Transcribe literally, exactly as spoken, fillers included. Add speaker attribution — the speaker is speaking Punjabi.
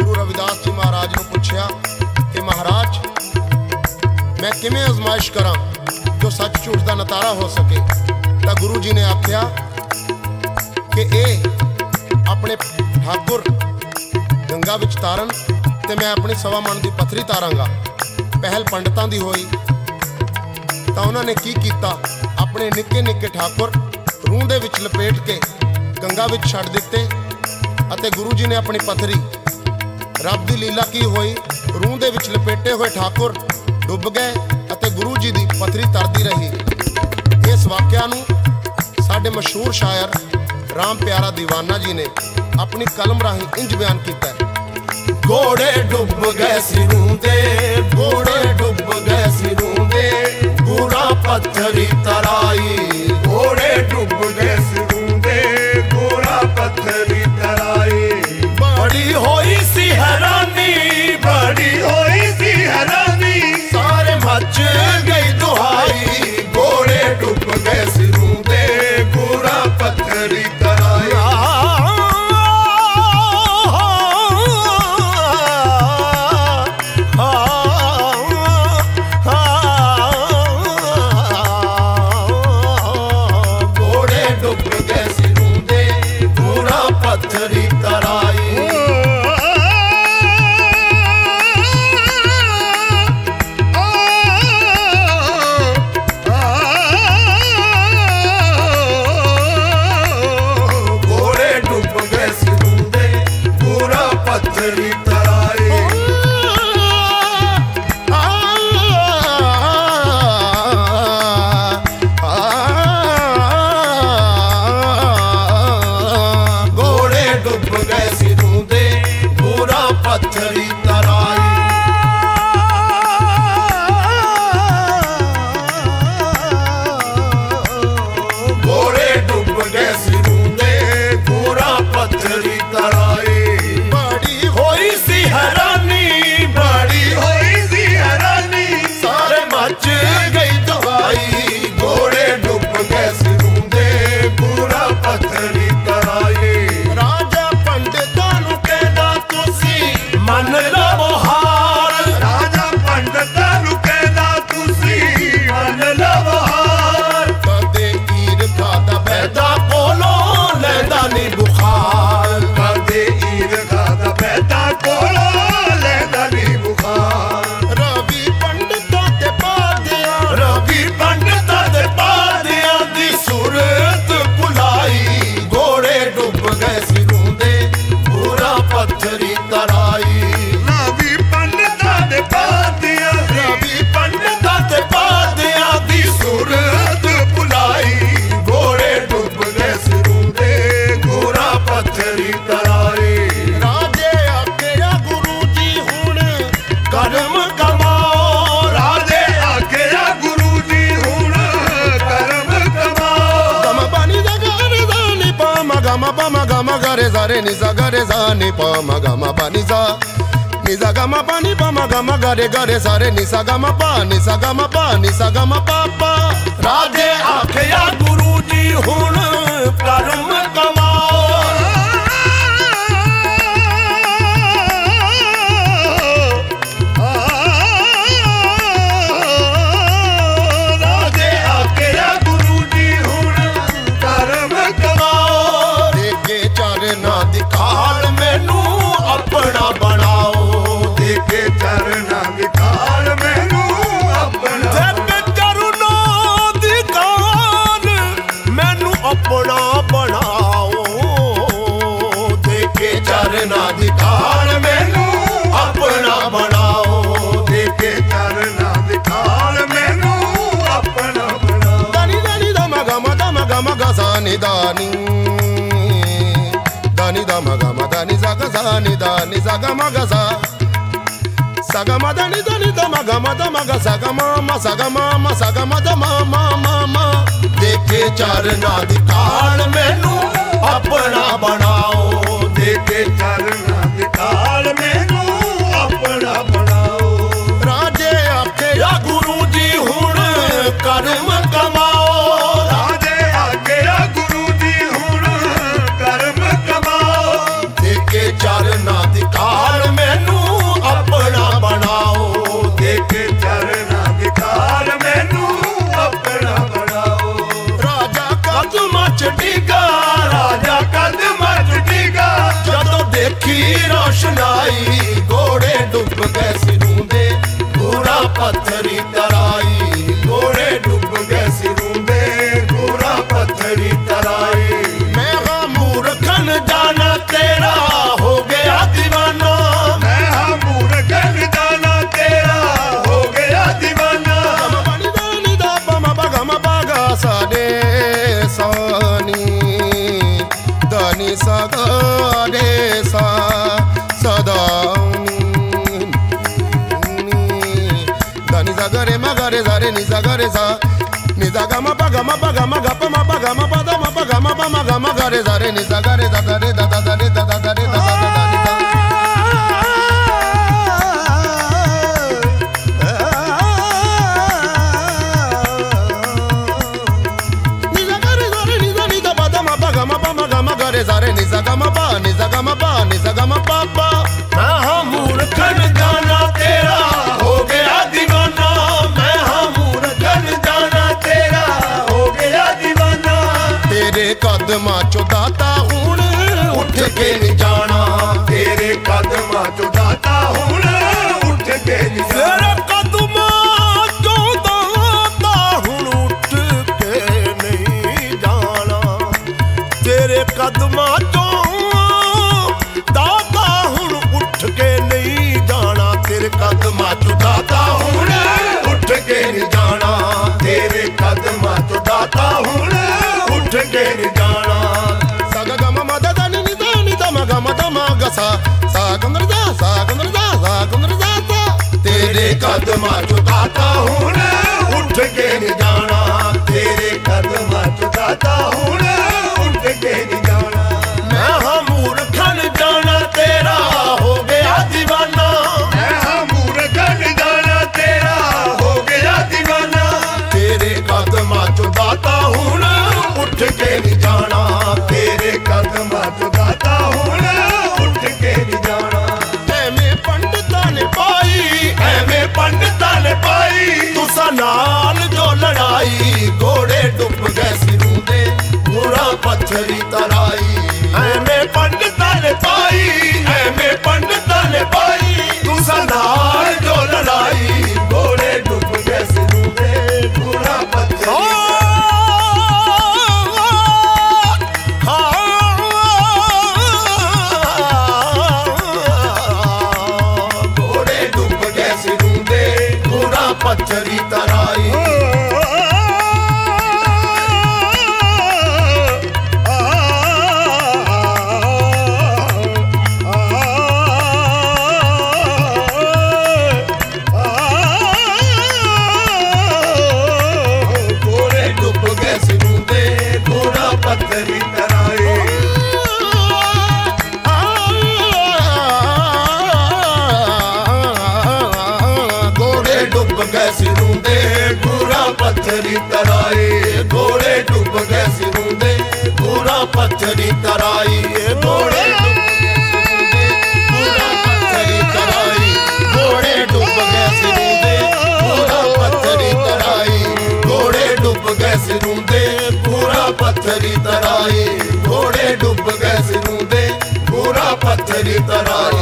Speaker 1: गुरु रविदास जी महाराज ने पूछा कि महाराज मैं किमें आजमाइश करा जो सच झूठ का नतारा हो सके। तो गुरु जी ने आख्या कि ए अपने ठाकुर गंगा विच तारन ते मैं अपनी सवा मन की पत्थरी तारांगा। पहल पंडितां दी होई तो उन्होंने की कीता, अपने निक्के निक्के ठाकुर रूह दे विच लपेट के गंगा विच छड्ड दिते अते गुरु जी ने अपनी पत्थरी, रब दी लीला की होई, रूह दे विच लपेटे हुए ठाकुर डुब गए अते गुरु जी दी पत्थरी तरदी रही। इस वाक़या नूं साडे मशहूर शायर राम प्यारा दीवाना जी ने अपनी कलम राही इंज बयान किया है। घोड़े डुब गए सिरों दे, घोड़े डुब गए सिरों दे, गुरा पत्थरी तराई।
Speaker 2: घोड़े डुब गए सिरों दे, गुरा पत्थरी तराई।
Speaker 1: बड़ी होई सी हैरानी,
Speaker 2: बड़ी होई सी हैरानी,
Speaker 1: सारे मच गई दुहाई।
Speaker 2: घोड़े डुब गए सिरों दे, गुरा पत्थरी तराई।
Speaker 1: Zare ni za gare za ni pa ma ga ma pa ni za ni za ga ma pa ni pa ma ga ma gare gare zare ni sa ga ma pa ni sa ga ma pa ni sa ga ma pa pa।
Speaker 2: Radhe आखिया गुरु जी हुण कर्म कमाओ। राधे आखिया गुरु जी हुण कर्म कमाओ।
Speaker 1: देखे चरना दी खाल मैनू अपना बनाओ,
Speaker 2: देखे चरना दी खाल मैनू अपना।
Speaker 1: अपना बनाओ, देखे चरना दी खाल मैनू अपना बनाओ,
Speaker 2: देखे चरना दी खाल मैनू अपना बनाओ।
Speaker 1: दानी दानी दा मा गा मा दा मा गा मा गा सा नि दानी, दानी दा मा गा मा दानी सा गा सा नि दानी सा गा मा गा सा सा गा मा दानी दानी दा मा गा मा दा मा गा सा गा मा मा सा गा मा मा सा गा मा दा मा मा मा मा। देखे चरना दी खाल मैनू अपना बनाओ,
Speaker 2: देखे चरना दी खाल मैनू अपना बनाओ।
Speaker 1: राजे आखे या गुरु जी हुण कर्म कमाओ।
Speaker 2: राजे आखे या गुरु जी हुण कर्म कमाओ।
Speaker 1: देखे चरना दी खाल में ਰੋਸ਼ਨਾਈ ਘੋੜੇ ਡੁੱਬ ਗਏ ਸਿਰੋਂ ਦੇ ਪੂਰਾ ਪੱਥਰੀ ਤਰਾਈ
Speaker 2: ਘੋੜੇ ਡੁੱਬ ਗਏ ਸਿਰੋਂ ਦੇ ਪੂਰਾ ਪੱਥਰੀ ਤਰਾਈ
Speaker 1: ਮੈਂ ਹਾਂ ਮੂਰਖਨ ਜਾਣਾ ਤੇਰਾ ਹੋ ਗਿਆ دیਵਾਨਾ
Speaker 2: ਮੈਂ ਹਾਂ ਮੂਰਖਨ ਜਾਣਾ ਤੇਰਾ ਹੋ ਗਿਆ دیਵਾਨਾ
Speaker 1: ਗਮ ਬਣੀ ਦਾ ਨੀ ਦਾ ਪਮ ਬਗਮ ਬਗਾ ਸਾਡੇ ਸਾਨੀ ਦਾਨੀ ਸਗਾੜੇ ਸਾ ਸਦਾ ਦਾਨੀ ਜ਼ਗਰੇ ਮਗਰੇ ਜ਼ਰੇ ਨੀ ਜ਼ਗਰੇ ਸਾ ਨੀ ਜ਼ਗਮ ਬਗਮ ਬਗਮ ਗਪਮ ਬਗਮ ਬਦਮ ਬਗਮ ਬਮ ਗਮ ਗਰੇ ਜ਼ਰੇ ਨੀ ਜ਼ਗਰੇ ਜ਼ਗਰੇ ਦ ਦ ਦ ਰੇ ਦ ਦ ਦ ਰੇ ਦ ਦ ਦ ਨੀ ਦ ਜ਼ਾਰੇ ਨੀ ਜ਼ਗਮ ਬਾ ਨੀ ਜ਼ਗਮ ਬਾ ਨੀ ਜ਼ਗਮ ਪਾਪਾ ਮੈਂ ਹਾਂ ਮੂਰਖਨ ਜਾਣਾ ਤੇਰਾ ਹੋ ਗਿਆ دیਵਾਨਾ ਮੈਂ ਹਾਂ ਮੂਰਖਨ ਜਾਣਾ ਤੇਰਾ
Speaker 2: ਹੋ ਗਿਆ دیਵਾਨਾ
Speaker 1: ਤੇਰੇ ਕਦਮਾਂ ਚੋਂ ਦਾਤਾ ਹੁਣ ਉੱਠ ਕੇ ਨੀ ਜਾਣਾ
Speaker 2: ਤੇਰੇ ਕਦਮਾਂ ਚੋਂ ਦਾਤਾ ਹੁਣ ਉੱਠ ਕੇ ਨੀ ਜਾਣਾ
Speaker 1: ਤੇਰੇ ਕਦਮਾਂ ਚੋਂ ਦਾਤਾ ਹੁਣ ਉੱਠ ਕੇ ਨਹੀਂ ਜਾਣਾ ਤੇਰੇ ਕਦਮਾਂ ਚੋਂ ਦਾਤਾ ਹੁਣ ਉੱਠ ਕੇ ਨਹੀਂ ਜਾਣਾ ਤੇਰੇ ਕਦਮਾਂ ਚੋਂ ਦਾਤਾ ਹੁਣ
Speaker 2: ਉੱਠ ਕੇ ਨੀ ਜਾਣਾ ਤੇਰੇ ਕਦਮਾਂ ਚੋਂ ਦਾਤਾ ਹੁਣ ਉੱਠ ਕੇ ਨੀ ਜਾਣਾ
Speaker 1: ਸਗ ਗਮ ਮਦ ਦ ਨੀ ਦ ਨੀ ਦ ਮ ਗਮ ਦ ਮ ਗ ਸਾ ਸਾ ਕੰਦਰ ਦਾ ਸਾ ਕੰਦਰ ਦਾ ਸਾ ਕੰਦਰ ਦਾ ਸਾ ਤੇਰੇ ਕਦਮਾਂ ਚੋਂ ਦਾਤਾ ਹੁਣ
Speaker 2: ਉੱਠ ਕੇ ਨੀ ਜਾਣਾ ਤੇਰੇ ਕਦਮਾਂ ਚੋਂ ਦਾਤਾ ਹੁਣ ਉੱਠ ਕੇ ਨੀ ਜਾਣਾ
Speaker 1: ਮੈਂ ਹਾਂ ਮੂਰਖਨ ਜਾਣਾ ਤੇਰਾ ਹੋ ਗਿਆ دیਵਾਨਾ
Speaker 2: ਮੈਂ ਹਾਂ ਮੂਰਖਨ ਜਾਣਾ ਤੇਰਾ ਹੋ ਗਿਆ دیਵਾਨਾ
Speaker 1: ਤੇਰੇ ਕਦਮਾਂ ਚੋਂ ਦਾਤਾ ਹੁਣ ਉੱਠ ਕੇ ਨੀ ਜਾਣਾ
Speaker 2: ਤੇਰੇ ਕਦਮਾਂ ਚੋਂ ਦਾਤਾ ਹੁਣ ਉੱਠ ਕੇ ਨੀ ਜਾਣਾ
Speaker 1: ਐਵੇਂ ਪੰਡਤਾਂ ਨੇ ਪਾਈ
Speaker 2: ਐਵੇਂ ਪੰਡਤਾਂ ਨੇ ਪਾਈ
Speaker 1: ਤੁਸਾਂ ਨਾਲ ਜੋ ਲੜਾਈ ਘੋੜੇ ਡੁੱਬ ਗਏ ਸਿਰੋਂ ਦੇ ਪੂਰਾ ਪੱਥਰੀ ਤਰਾਈ
Speaker 2: ਐਵੇਂ ਪੰਡਤਾਂ ਨੇ ਪਾਈ ਐਵੇਂ ਪੰਡਤਾਂ ਨੇ ਪਾਈ ਤੁਸਾਂ ਨਾਲ ਜੋ ਲੜਾਈ ਘੋੜੇ ਡੁੱਬ ਗਏ ਸਿਰੋਂ ਦੇ ਪੂਰਾ ਪੱਥਰੀ ਘੋੜੇ ਡੁੱਬ ਗਏ ਸਿਰੋਂ ਦੇ ਪੂਰਾ
Speaker 1: ਪੱਥਰੀ ਤਰਾਈ
Speaker 2: ਘੋੜੇ ਡੁੱਬ ਗਏ ਸਿਰੋਂ ਦੇ ਪੂਰਾ ਪੱਥਰੀ ਤਰਾਈ
Speaker 1: ਘੋੜੇ ਡੁੱਬ ਗਏ ਸਿਰੋਂ ਦੇ ਪੂਰਾ ਪੱਥਰੀ ਤਰਾਈ ਘੋੜੇ ਡੁੱਬ ਗਏ ਸਿਰੋਂ ਦੇ ਪੂਰਾ ਪੱਥਰੀ ਤਰਾਈ ਘੋੜੇ ਡੁੱਬ ਗਏ ਸਿਰੋਂ ਦੇ ਪੂਰਾ ਪੱਥਰੀ ਤਰਾਈ ਘੋੜੇ ਡੁੱਬ ਗਏ ਸਿਰੋਂ ਦੇ ਪੂਰਾ ਪੱਥਰੀ ਤਰਾਈ ਘੋੜੇ ਡੁੱਬ ਗਏ ਸਿਰੋਂ ਦੇ ਪੂਰਾ ਪੱਥਰੀ ਤਰਾਈ ਘੋੜੇ ਡੁੱਬ ਗਏ ਸਿਰੋਂ ਦੇ ਪੂਰਾ ਪੱਥਰੀ ਤਰਾਈ